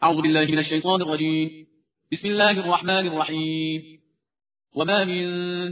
أعوذ بالله من الشيطان الرجيم. بسم الله الرحمن الرحيم. وما من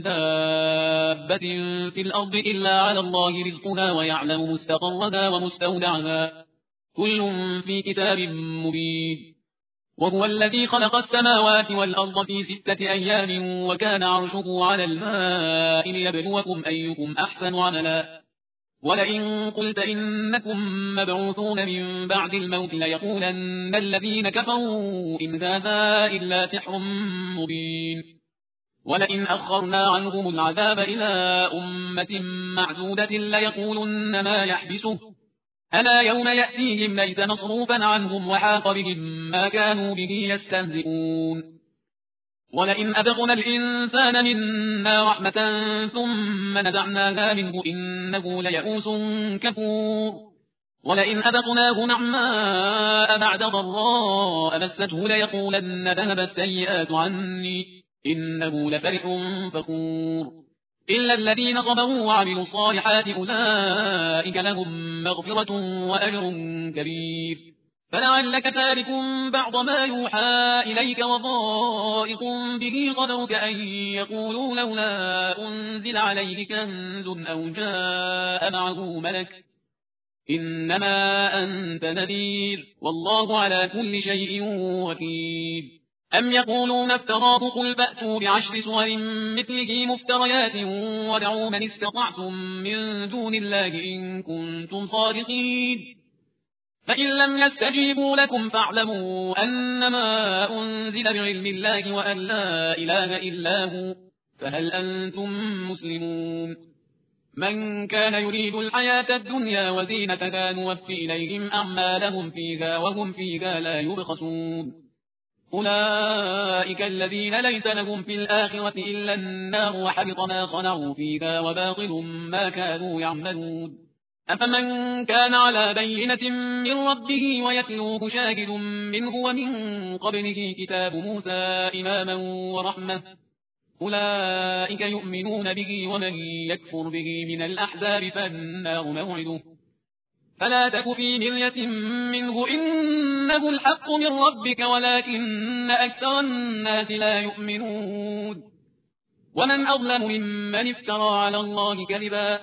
دابة في الأرض إلا على الله رزقها ويعلم مستقرها ومستودعها كل في كتاب مبين. وهو الذي خلق السماوات والأرض في 6 أيام وكان عرشه على الماء ليبلوكم أيكم أحسن عملا. ولئن قلت إنكم مبعوثون من بعد الموت ليقولن الذين كفروا إن هذا إلا سحر مبين. ولئن أخرنا عنهم العذاب إلى أمة معدودة ليقولن ما يحبسه ألا يوم يأتيهم ليس مصروفا عنهم وحاق بهم ما كانوا به يستهزئون. ولئن أذقنا الإنسان منا رحمة ثم نزعناها منه إنه ليئوس كفور. ولئن أذقناه نعماء بعد ضراء مسته ليقولن ذهب السيئات عني إنه لفرح فخور. إلا الذين صبروا وعملوا الصالحات أولئك لهم مغفرة وأجر كبير. فلعلك تارك بعض ما يوحى إليك وضائق به صدرك أن يقولوا لولا أنزل عليه كنز أو جاء معه ملك إنما أنت نذير والله على كل شيء وكيل. أم يقولون افتراه قل فأتوا ب10 سور مثله مفتريات ودعوا من استطعتم من دون الله إن كنتم صادقين. فإن لم يستجيبوا لكم فاعلموا أنما أنزل بعلم الله وأن لا إله إلا هو فهل أنتم مسلمون. من كان يريد الحياة الدنيا وزينتها نوفي إليهم أعمالهم فيها وهم فيها لا يبخسون. أولئك الذين ليس لهم في الآخرة إلا النار وحبط ما صنعوا فيها وباطل ما كانوا يعملون. أفمن كان على بينة من ربه ويتلوه شاهد منه ومن قبله كتاب موسى إماما ورحمة أولئك يؤمنون به ومن يكفر به من الأحزاب فالنار موعده فلا تك في مرية منه إنه الحق من ربك ولكن أكثر الناس لا يؤمنون. ومن أظلم ممن افترى على الله كذبا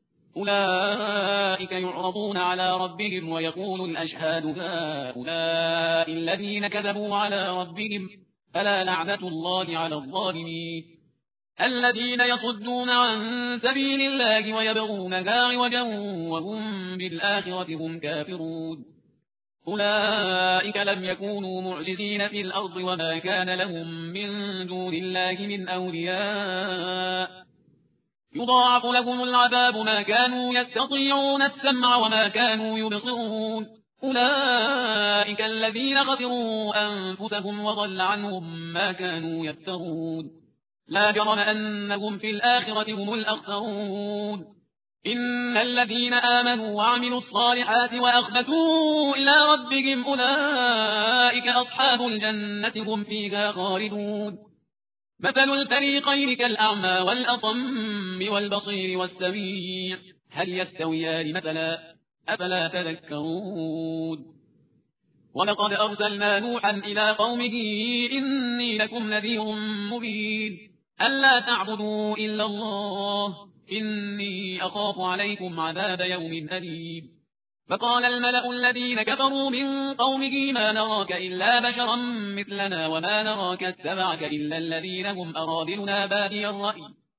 أولئك يعرضون على ربهم ويقول الأشهاد هؤلاء الذين كذبوا على ربهم ألا لعنة الله على الظالمين. الذين يصدون عن سبيل الله ويبغونها عوجا وهم بالآخرة هم كافرون. أولئك لم يكونوا معجزين في الأرض وما كان لهم من دون الله من أولياء يضاعف لهم العذاب ما كانوا يستطيعون السمع وما كانوا يبصرون. أولئك الذين خسروا أنفسهم وضل عنهم ما كانوا يفترون. لا جرم أنهم في الآخرة هم الأخسرون. إن الذين آمنوا وعملوا الصالحات وأخبتوا إلى ربهم أولئك أصحاب الجنة هم فيها خالدون. مثل الفريقين كالأعمى والأصم والبصير والسميع هل يستويان مثلا أفلا تذكرون. ولقد أرسلنا نوحا إلى قومه إني لكم نذير مبين ألا تعبدوا إلا الله إني أخاف عليكم عذاب يوم أليم. فقال الملأ الذين كفروا من قومه ما نراك إلا بشرا مثلنا وما نراك اتبعك إلا الذين هم أراذلنا بادي الرأي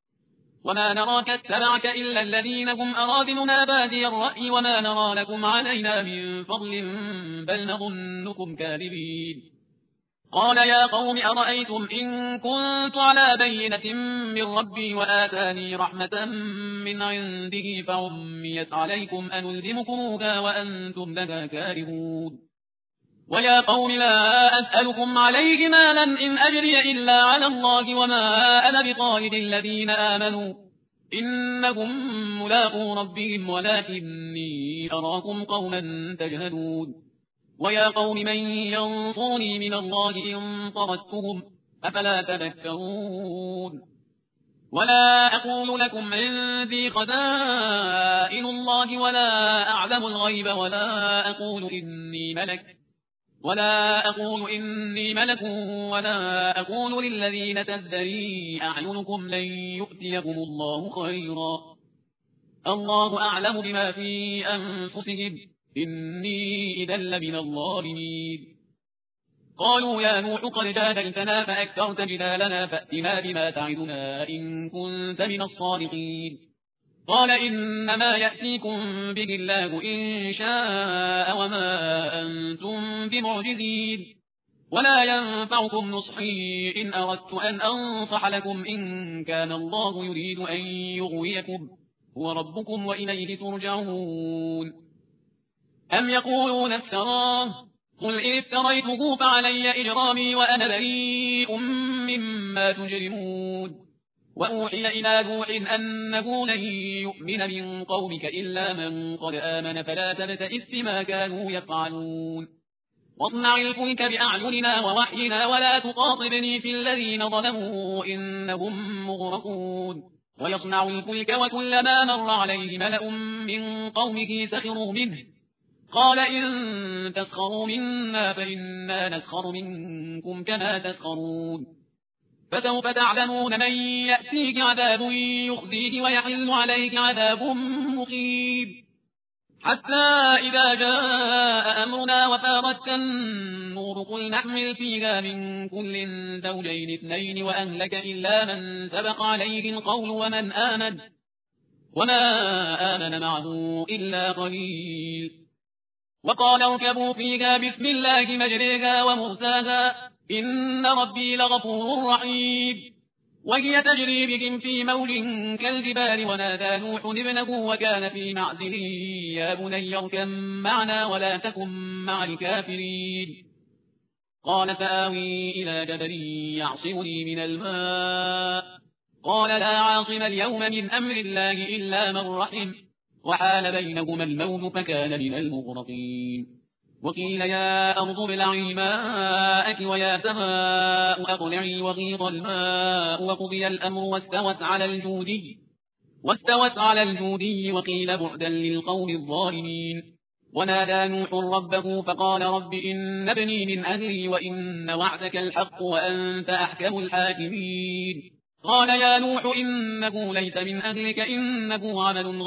وما نرى لكم علينا من فضل بل نظنكم كاذبين. قال يا قوم أرأيتم إن كنت على بينة من ربي وآتاني رحمة من عنده فعميت عليكم أنلزمكموها وأنتم لها كارهون. ويا قوم لا أسألكم عليه مالا إن أجري إلا على الله وما أنا بطارد الذين آمنوا إنهم ملاقو ربهم ولكني أراكم قوما تجهلون. ويا قوم من ينصرني من الله إن طردتهم أفلا تذكرون. ولا أقول لكم عندي خزائن الله ولا أعلم الغيب ولا أقول إني ملك ولا أقول إني ملك ولا أقول للذين تزدري أعينكم لن يؤتيكم الله خيرا الله أعلم بما في أنفسهم إني إذا لمن الظالمين قالوا يا نوح قد جادلتنا فأكثرت جدالنا فأتنا بما تعدنا إن كنت من الصادقين قال إنما يأتيكم به الله إن شاء وما أنتم بمعجزين ولا ينفعكم نصحي إن أردت أن أنصح لكم إن كان الله يريد أن يغويكم هو ربكم وإليه ترجعون أم يقولون افتراه قل إن افتريته فعلي إجرامي وأنا بريء مما تجرمون وأوحي إلى نوح أنه لن يؤمن من قومك إلا من قد آمن فلا تبتئس بما كانوا يفعلون واصنع الفلك بأعيننا ووحينا ولا تخاطبني في الذين ظلموا إنهم مغرقون ويصنع الفلك وكلما مر عليه ملأ من قومه سخروا منه قال إن تسخروا منا فإنا نسخر منكم كما تسخرون فسوف تعلمون من يأتيك عذاب يخزيك ويحل عليك عذاب مقيم حتى إذا جاء أمرنا وفارت النور قل نحمل فيها من كل زوجين اثنين وأهلك إلا من سبق عليه القول وما آمن معه إلا قليل وقال اركبوا فيها بسم الله مجريها ومرساها إن ربي لغفور رحيم وهي تجري بهم في موج كالجبال ونادى نوح ابنه وكان في معزل يا بني اركب معنا ولا تكن مع الكافرين قال سآوي إلى جبل يعصمني من الماء قال لا عاصم اليوم من أمر الله إلا من رحم وحال بينهما الموج فكان من المغرقين وقيل يا أرض ابلعي ماءك ويا سماء أقلعي وغيض الماء وقضي الأمر واستوت على الجودي وقيل بعدا للقوم الظالمين ونادى نوح ربه فقال رب إن ابني من أهلي وإن وعدك الحق وأنت أحكم الحاكمين قال يا نوح إنه ليس من أهلك إنه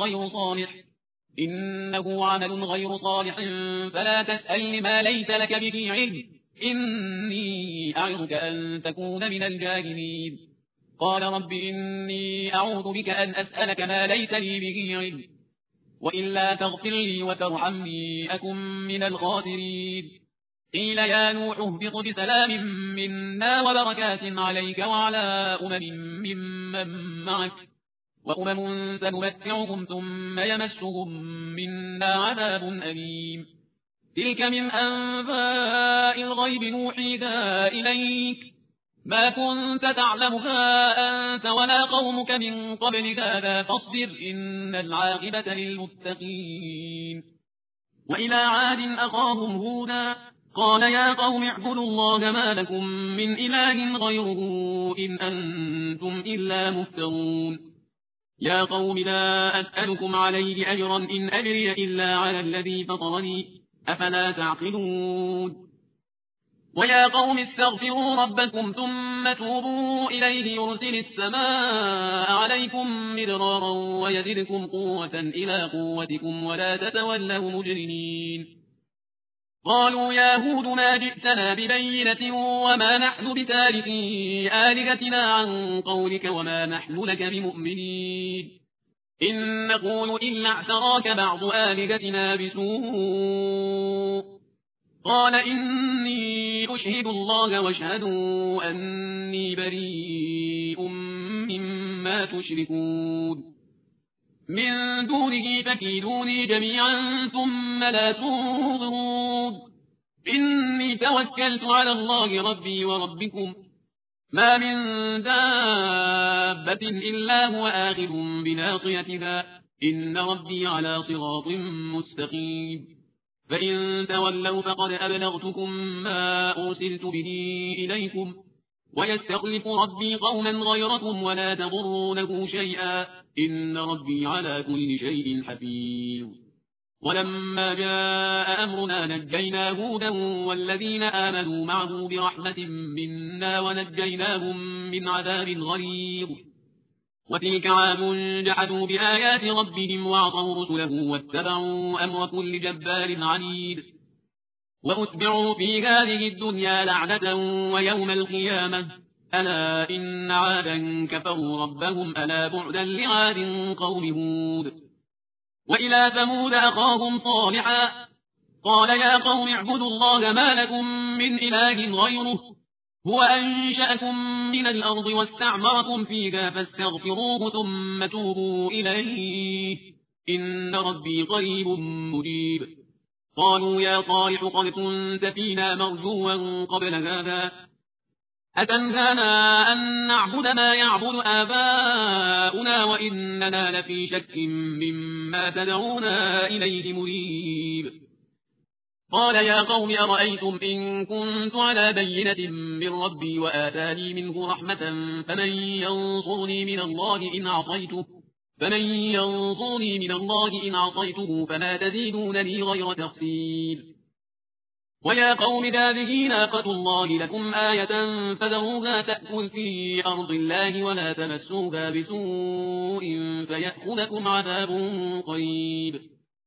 عمل غير صالح فلا تسأل ما ليس لك به علم إني أعظك أن تكون من الجاهلين قال رب إني أعوذ بك أن أسألك ما ليس لي به علم وإلا تغفر لي وترحمني أكن من الخاسرين قيل يا نوح اهبط بسلام منا وبركات عليك وعلى ممن معك وأمم سنمتعهم ثم يمسهم منا عذاب أليم تلك من أنباء الغيب نوحيها إليك ما كنت تعلمها أنت ولا قومك من قبل هذا فاصبر إن العاقبة للمتقين وإلى عاد أخاهم هودا قال يا قوم اعبدوا الله ما لكم من إله غيره إن أنتم إلا مفترون يا قوم لا أسألكم عليه أجرا إن أجري إلا على الذي فطرني أفلا تعقلون ويا قوم استغفروا ربكم ثم توبوا إليه يرسل السماء عليكم مدرارا ويزدكم قوة إلى قوتكم ولا تتولوا مجرمين قالوا يا هود ما جئتنا ببينة وما نحن بتاركي آلهتنا عن قولك وما نحن لك بمؤمنين إن نقول إلا اعتراك بعض آلهتنا بسوء قال إني أشهد الله واشهدوا أني بريء مما تشركون من دونه فكيدوني جميعا ثم لا تنظرون إني توكلت على الله ربي وربكم ما من دابة إلا هو آخذ بناصيتها إن ربي على صراط مستقيم فإن تولوا فقد أبلغتكم ما أرسلت به إليكم ويستخلف ربي قوما غيركم ولا تضرونه شيئا إن ربي على كل شيء حفيظ ولما جاء أمرنا نجينا هودا والذين آمنوا معه برحمة منا ونجيناهم من عذاب غليظ. وتلك عاد جحدوا بآيات ربهم وعصوا رسله واتبعوا أمر كل جبار عنيد. وأتبعوا في هذه الدنيا لعنة ويوم القيامة ألا إن عادا كفروا ربهم ألا بعدا لعاد قوم هود. وإلى ثمود أخاهم صالحا قال يا قوم اعبدوا الله ما لكم من إله غيره هو أنشأكم من الأرض واستعمركم فيها فاستغفروه ثم توبوا إليه إن ربي قريب مجيب. قالوا يا صالح قد كنت فينا مرجوا قبل هذا أتنهانا أن نعبد ما يعبد آباؤنا وإننا لفي شك مما تدعونا إليه مريب. قال يا قوم أرأيتم إن كنت على بينة من ربي وآتاني منه رحمة فمن ينصرني من الله إن عصيته فما تزيدونني غير تخسير. ويا قوم هذه ناقة الله لكم آية فذروها تأكل في أرض الله ولا تمسوها بسوء فيأخذكم عذاب قريب.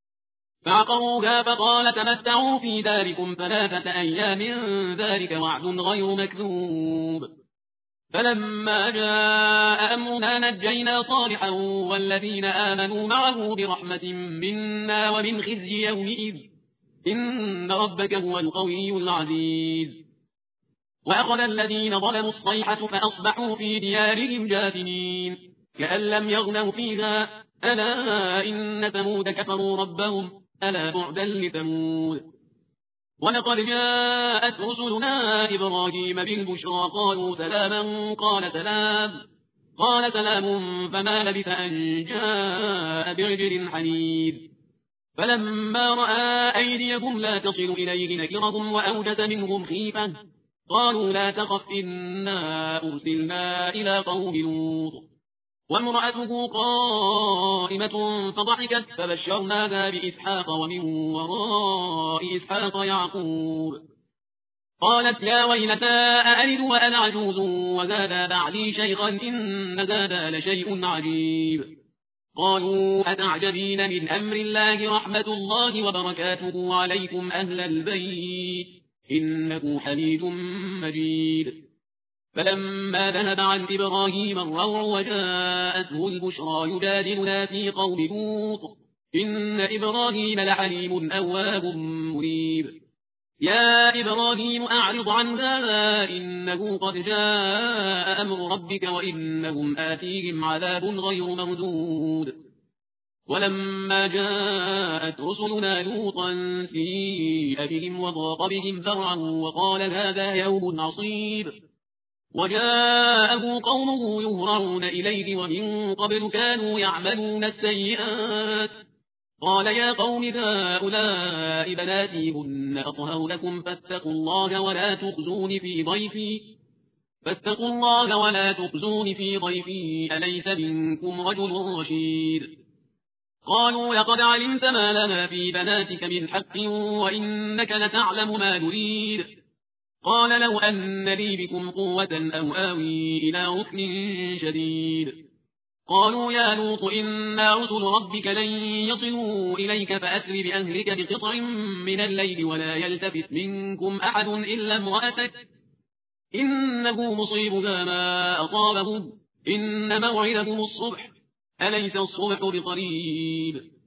فعقروها فقال تمتعوا في داركم 3 أيام ذلك وعد غير مكذوب. فلما جاء أمرنا نجينا صالحا والذين آمنوا معه برحمة منا ومن خزي يومئذ إن ربك هو القوي العزيز. وأخذ الذين ظلموا الصيحة فأصبحوا في ديارهم جاثمين كأن لم يغنوا فيها ألا إن ثمود كفروا ربهم ألا بعدا لثمود. ولقد جاءت رسلنا إبراهيم بالبشرى قالوا سلاما قال سلام فما لبث أن جاء بعجل حنيذ. فلما رأى أيديهم لا تصل إليه نكرهم وأوجس منهم خيفة قالوا لا تخف إنا أرسلنا إلى قوم لوط. وامرأته قائمة فضحكت فبشرناها بإسحاق ومن وراء إسحاق يعقوب. قالت يا ويلتى أألد وأنا عجوز وهذا بعلي شيخا إن هذا لشيء عجيب. قالوا أتعجبين من أمر الله رحمة الله وبركاته عليكم أهل البيت إنه حميد مجيد. فلما ذهب عن إبراهيم الروع وجاءته البشرى يجادلنا في قوم لوط إن إبراهيم لحليم أواب مريب. يا إبراهيم أعرض عن هذا إنه قد جاء أمر ربك وإنهم آتيهم عذاب غير مردود. ولما جاءت رسلنا لوطا سيء بهم وضاق بهم ذرعا وقال هذا يوم عصيب. وجاءه قومه يهرعون إليه ومن قبل كانوا يعملون السيئات قال يا قوم هؤلاء بناتي هن أطهر لكم فاتقوا الله ولا تخزون في ضيفي أليس منكم رجل رشيد. قالوا لقد علمت ما لنا في بناتك من حق وإنك لتعلم ما نريد. قال لو أن لي بكم قوة أو آوي إلى ركن شديد. قالوا يا لوط إنا رسل ربك لن يصلوا إليك فأسر بأهلك بقطع من الليل ولا يلتفت منكم أحد إلا امرأتك إنه مصيبها ما أصابهم إن موعدهم الصبح أليس الصبح بقريب.